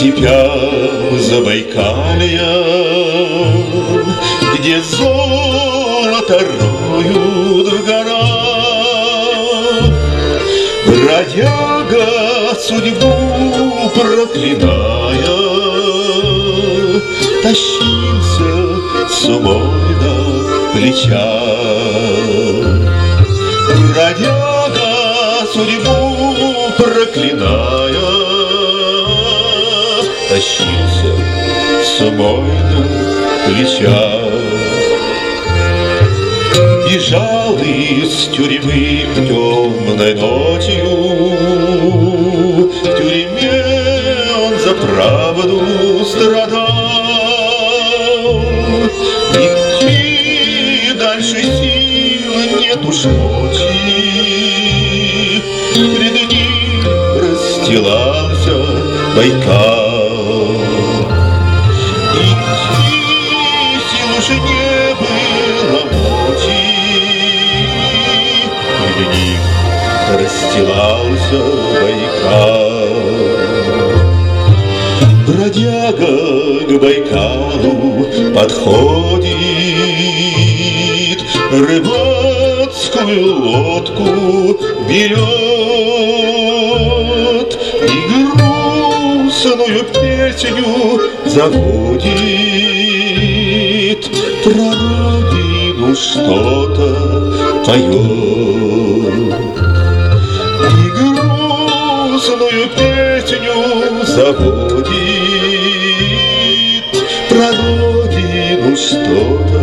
степям Забайкалья, где золото роют в горах, бродяга судьбу проклиная тащился с умой на плечах. Бродяга судьбу проклиная тащился с умой на плечах. Бежал из тюрьмы темной ночью, в тюрьме он за правду страдал. Идти дальше сил нет уж ночи, пред ним расстилался Байкал. Идти сил уж не было ночи, пред ним расстилался Байкал. Бродяга к Байкалу подходит, рыбацкую лодку берет и грустную песню заводит, про родину что-то поет. И грустную песню заводит, про родину что-то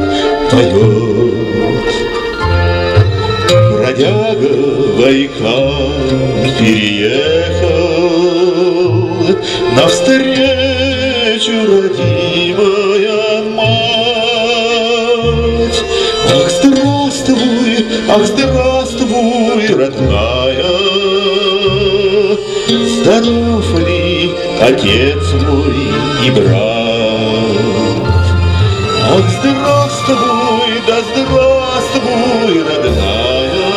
поет. Бродяга Байкал переехал, навстречу родимая мать. Ах, здравствуй, родная, здоров ли отец мой и брат? Ах, здравствуй, да здравствуй, родная,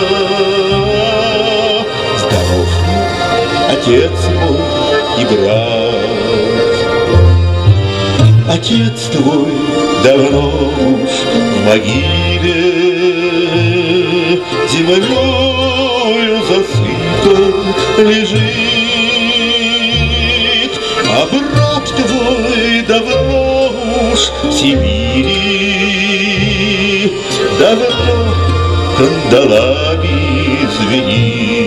здоров ли отец мой и брат? Отец твой давно уж в могиле, землею засыпан лежит, а брат твой давно уж в Сибири, давно кандалами звенит.